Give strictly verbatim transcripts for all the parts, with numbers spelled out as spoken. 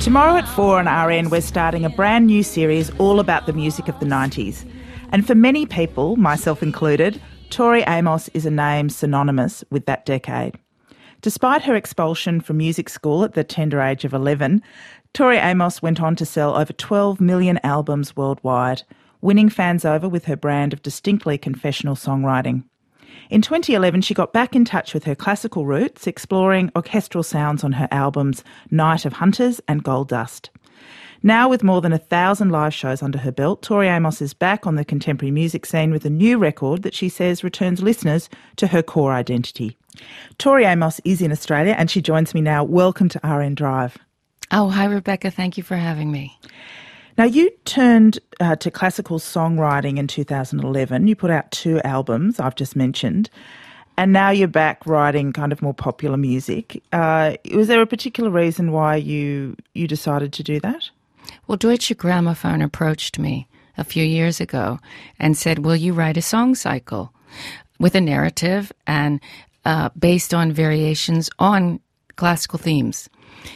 Tomorrow at four on R N, we're starting a brand new series all about the music of the nineties. And for many people, myself included, Tori Amos is a name synonymous with that decade. Despite her expulsion from music school at the tender age of eleven, Tori Amos went on to sell over twelve million albums worldwide, winning fans over with her brand of distinctly confessional songwriting. In twenty eleven, she got back in touch with her classical roots, exploring orchestral sounds on her albums Night of Hunters and Gold Dust. Now, with more than a thousand live shows under her belt, Tori Amos is back on the contemporary music scene with a new record that she says returns listeners to her core identity. Tori Amos is in Australia and she joins me now. Welcome to R N Drive. Oh, hi, Rebecca. Thank you for having me. Now, you turned uh, to classical songwriting in two thousand eleven. You put out two albums, I've just mentioned, and now you're back writing kind of more popular music. Uh, was there a particular reason why you you decided to do that? Well, Deutsche Grammophon approached me a few years ago and said, will you write a song cycle with a narrative and uh, based on variations on classical themes?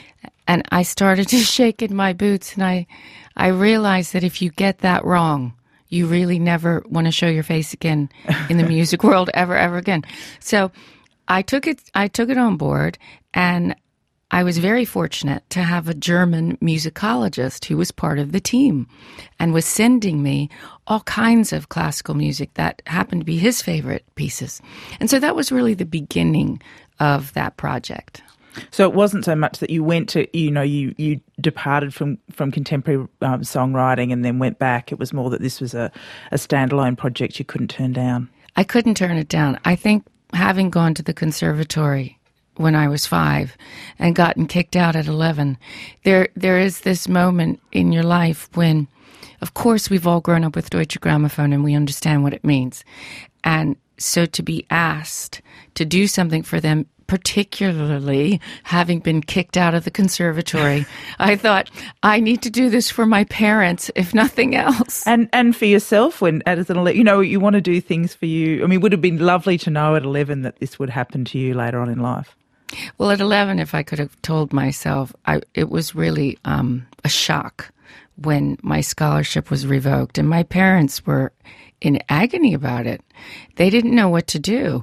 And I started to shake in my boots, and I, I realized that if you get that wrong, you really never want to show your face again in the music world ever, ever again. So I took it, I took it on board, and I was very fortunate to have a German musicologist who was part of the team and was sending me all kinds of classical music that happened to be his favorite pieces. And so that was really the beginning of that project. So it wasn't so much that you went to, you know, you, you departed from, from contemporary um, songwriting and then went back. It was more that this was a, a standalone project you couldn't turn down. I couldn't turn it down. I think having gone to the conservatory when I was five and gotten kicked out at eleven, there there is this moment in your life when, of course, we've all grown up with Deutsche Grammophon and we understand what it means. And so to be asked to do something for them, particularly having been kicked out of the conservatory, I thought, I need to do this for my parents, if nothing else. And and for yourself, when as an, you know, you want to do things for you. I mean, it would have been lovely to know at eleven that this would happen to you later on in life. Well, at eleven, if I could have told myself, I, it was really um, a shock when my scholarship was revoked. And my parents were in agony about it. They didn't know what to do.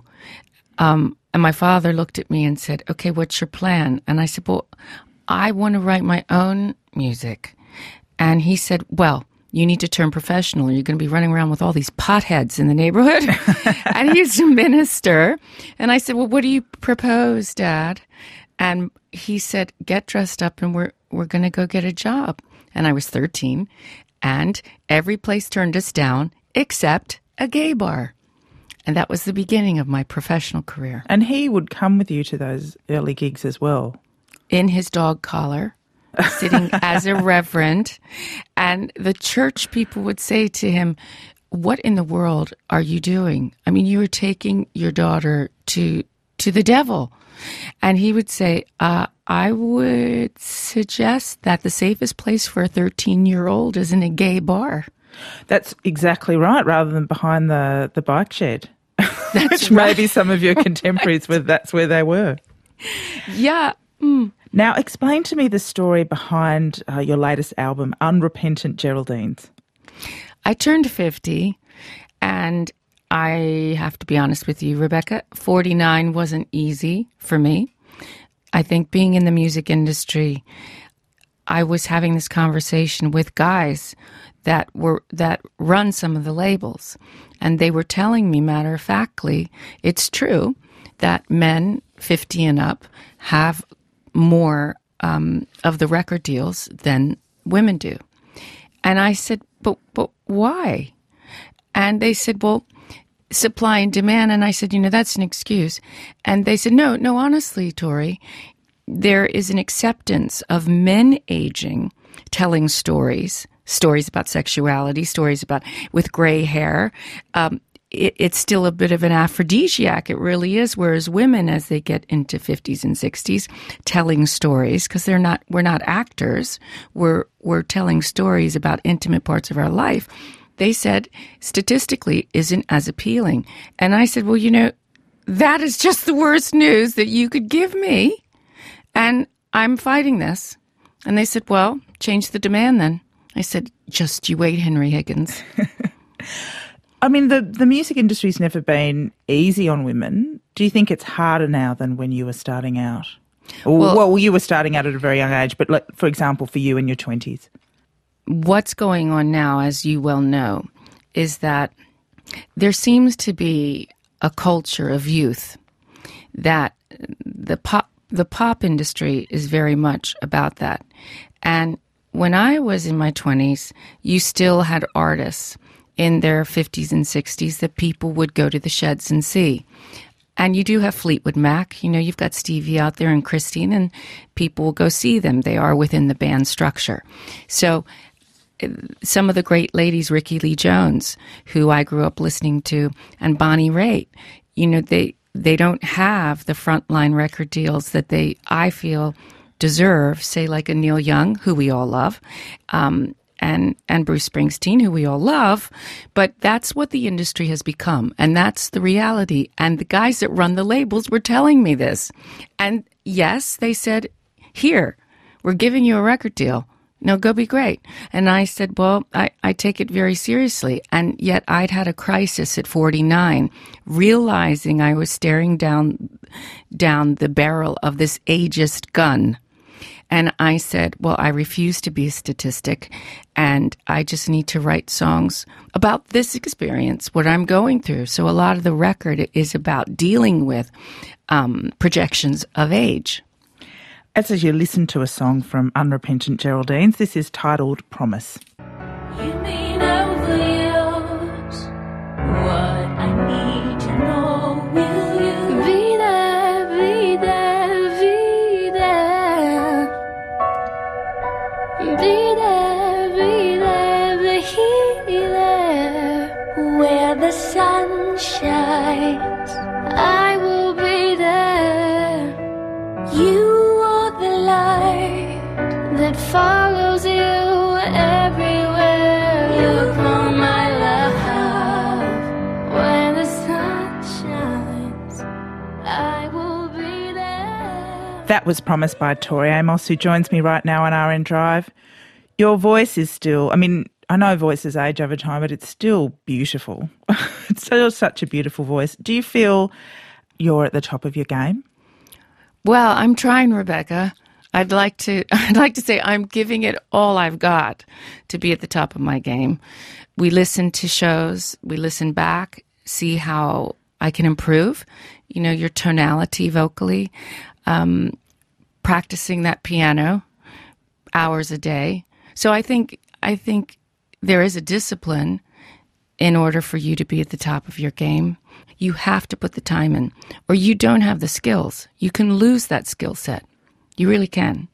Um, and my father looked at me and said, okay, what's your plan? And I said, well, I want to write my own music. And he said, well, you need to turn professional. You're going to be running around with all these potheads in the neighborhood. And he's a minister. And I said, well, what do you propose, Dad? And he said, get dressed up and we're we're going to go get a job. And I was thirteen. And every place turned us down except a gay bar. And that was the beginning of my professional career. And he would come with you to those early gigs as well? In his dog collar, sitting as a reverend. And the church people would say to him, what in the world are you doing? I mean, you were taking your daughter to to the devil. And he would say, uh, I would suggest that the safest place for a thirteen-year-old is in a gay bar. That's exactly right, rather than behind the, the bike shed. That's Which right. maybe some of your contemporaries, where that's where they were. Yeah. Mm. Now, explain to me the story behind uh, your latest album, Unrepentant Geraldines. I turned fifty, and I have to be honest with you, Rebecca, forty-nine wasn't easy for me. I think being in the music industry, I was having this conversation with guys that were that run some of the labels, and they were telling me matter-of-factly, it's true that men fifty and up have more um, of the record deals than women do. And I said, but but why? And they said, well, supply and demand. And I said, you know, that's an excuse. And they said, no, no, honestly, Tori, there is an acceptance of men aging, telling stories, stories about sexuality, stories about with gray hair. Um, it, it's still a bit of an aphrodisiac. It really is. Whereas women, as they get into fifties and sixties, telling stories, because they're not, we're not actors. We're, we're telling stories about intimate parts of our life. They said, statistically, isn't as appealing. And I said, well, you know, that is just the worst news that you could give me. And I'm fighting this. And they said, well, change the demand then. I said, just you wait, Henry Higgins. I mean, the, the music industry's never been easy on women. Do you think it's harder now than when you were starting out? Or, well, well, you were starting out at a very young age, but like, for example, for you in your twenties. What's going on now, as you well know, is that there seems to be a culture of youth that the pop, the pop industry is very much about that. And when I was in my twenties, you still had artists in their fifties and sixties that people would go to the sheds and see. And you do have Fleetwood Mac. You know, you've got Stevie out there and Christine, and people will go see them. They are within the band structure. So some of the great ladies, Rickie Lee Jones, who I grew up listening to, and Bonnie Raitt, you know, they they don't have the frontline record deals that they, I feel, deserve, say like a Neil Young, who we all love, um, and and Bruce Springsteen, who we all love, but that's what the industry has become, and that's the reality. And the guys that run the labels were telling me this. And yes, they said, here, we're giving you a record deal. No, go be great. And I said, well, I, I take it very seriously. And yet I'd had a crisis at forty-nine, realizing I was staring down down the barrel of this ageist gun. And I said, well, I refuse to be a statistic, and I just need to write songs about this experience, what I'm going through. So a lot of the record is about dealing with um, projections of age. As you listen to a song from Unrepentant Geraldines, this is titled Promise. You mean obvious what I need to know. Will you be there, be there, be there? Be there, be there, be there. Where the sun shines, I will be there. You the light that follows you everywhere you go, my love. When the sun shines, I will be there. That was Promised by Tori Amos, who joins me right now on R N Drive. Your voice is still, I mean, I know voices age over time, but it's still beautiful. It's still such a beautiful voice. Do you feel you're at the top of your game? Well, I'm trying, Rebecca. I'd like to I'd like to say I'm giving it all I've got to be at the top of my game. We listen to shows, we listen back, see how I can improve, you know, your tonality vocally, um, practicing that piano hours a day. So I think I think there is a discipline in order for you to be at the top of your game. You have to put the time in, or you don't have the skills. You can lose that skill set. You really can.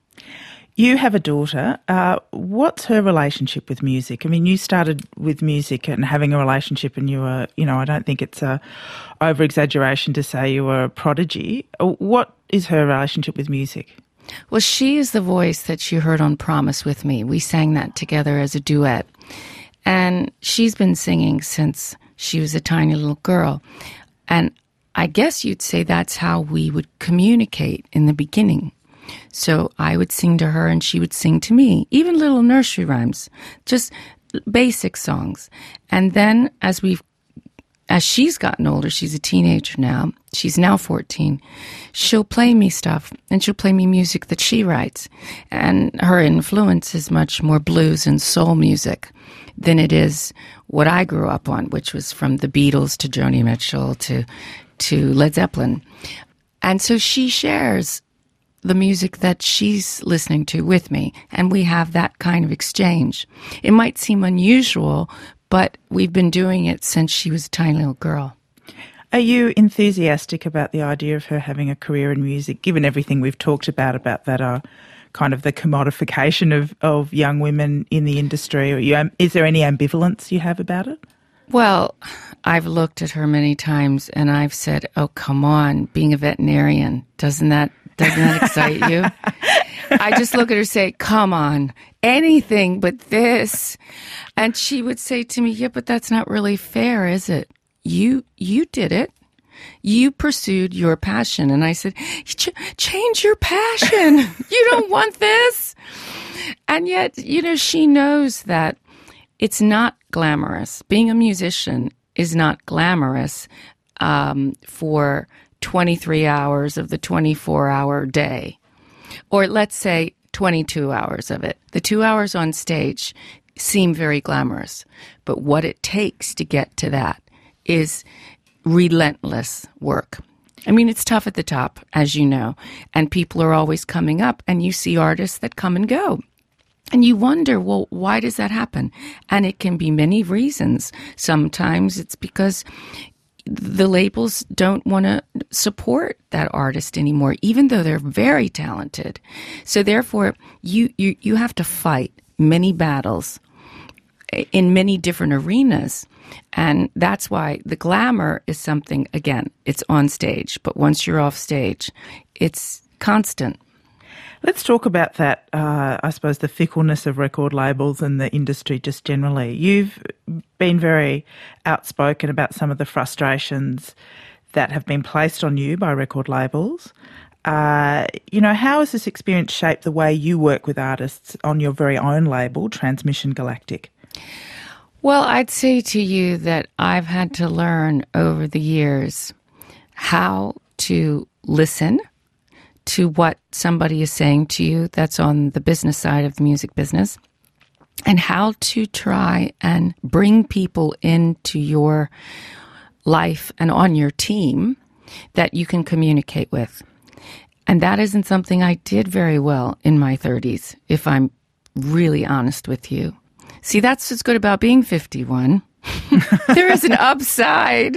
You have a daughter. Uh, what's her relationship with music? I mean, you started with music and having a relationship, and you were, you know, I don't think it's a over-exaggeration to say you were a prodigy. What is her relationship with music? Well, she is the voice that you heard on Promise with me. We sang that together as a duet. And she's been singing since she was a tiny little girl. And I guess you'd say that's how we would communicate in the beginning. So I would sing to her and she would sing to me, even little nursery rhymes, just basic songs. And then as we've, as she's gotten older, she's a teenager now, she's now fourteen, she'll play me stuff and she'll play me music that she writes. And her influence is much more blues and soul music than it is what I grew up on, which was from the Beatles to Joni Mitchell to to Led Zeppelin. And so she shares the music that she's listening to with me, and we have that kind of exchange. It might seem unusual, but we've been doing it since she was a tiny little girl. Are you enthusiastic about the idea of her having a career in music, given everything we've talked about, about that uh, kind of the commodification of, of young women in the industry? Or you, is there any ambivalence you have about it? Well, I've looked at her many times and I've said, oh, come on, being a veterinarian, doesn't that doesn't that excite you? I just look at her and say, come on, anything but this. And she would say to me, yeah, but that's not really fair, is it? You you did it. You pursued your passion. And I said, Ch- change your passion. You don't want this. And yet, you know, she knows that it's not glamorous. Being a musician is not glamorous um, for twenty-three hours of the twenty-four hour day. Or let's say twenty-two hours of it. The two hours on stage seem very glamorous. But what it takes to get to that is relentless work. I mean, it's tough at the top, as you know, and people are always coming up, and you see artists that come and go. And you wonder, well, why does that happen? And it can be many reasons. Sometimes it's because the labels don't want to support that artist anymore, even though they're very talented. So therefore, you, you, you have to fight many battles in many different arenas. And that's why the glamour is something, again, it's on stage. But once you're off stage, it's constant. Let's talk about that, uh, I suppose, the fickleness of record labels and the industry just generally. You've been very outspoken about some of the frustrations that have been placed on you by record labels. Uh, you know, how has this experience shaped the way you work with artists on your very own label, Transmission Galactic? Well, I'd say to you that I've had to learn over the years how to listen to what somebody is saying to you that's on the business side of the music business, and how to try and bring people into your life and on your team that you can communicate with. And that isn't something I did very well in my thirties, if I'm really honest with you. See, that's what's good about being fifty-one. There is an upside.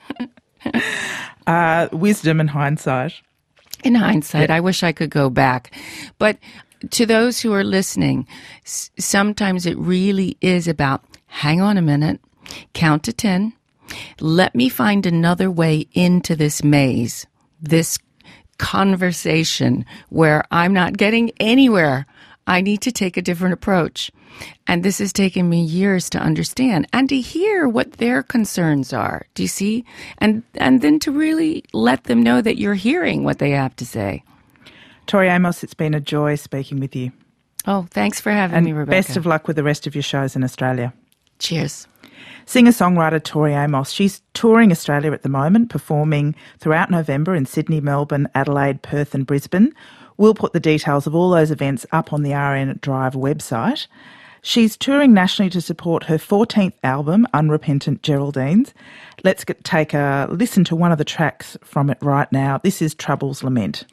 uh, wisdom and hindsight. In hindsight, I wish I could go back. But to those who are listening, s- sometimes it really is about, hang on a minute, count to ten. Let me find another way into this maze, this conversation where I'm not getting anywhere. I need to take a different approach. And this has taken me years to understand and to hear what their concerns are. Do you see? And and then to really let them know that you're hearing what they have to say. Tori Amos, it's been a joy speaking with you. Oh, thanks for having and me, Rebecca. Best of luck with the rest of your shows in Australia. Cheers. Singer-songwriter Tori Amos. She's touring Australia at the moment, performing throughout November in Sydney, Melbourne, Adelaide, Perth and Brisbane. We'll put the details of all those events up on the R N Drive website. She's touring nationally to support her fourteenth album, Unrepentant Geraldines. Let's get, take a listen to one of the tracks from it right now. This is Trouble's Lament.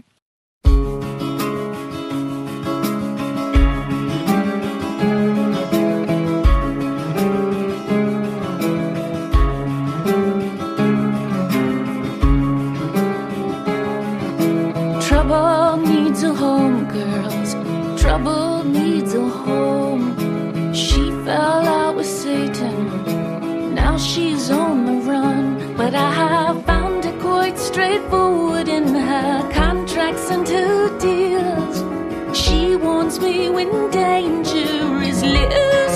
Trouble needs a home, girls. Trouble needs a home. She fell out with Satan. Now she's on the run. But I have found it quite straightforward in her contracts and her deals. She warns me when danger is little.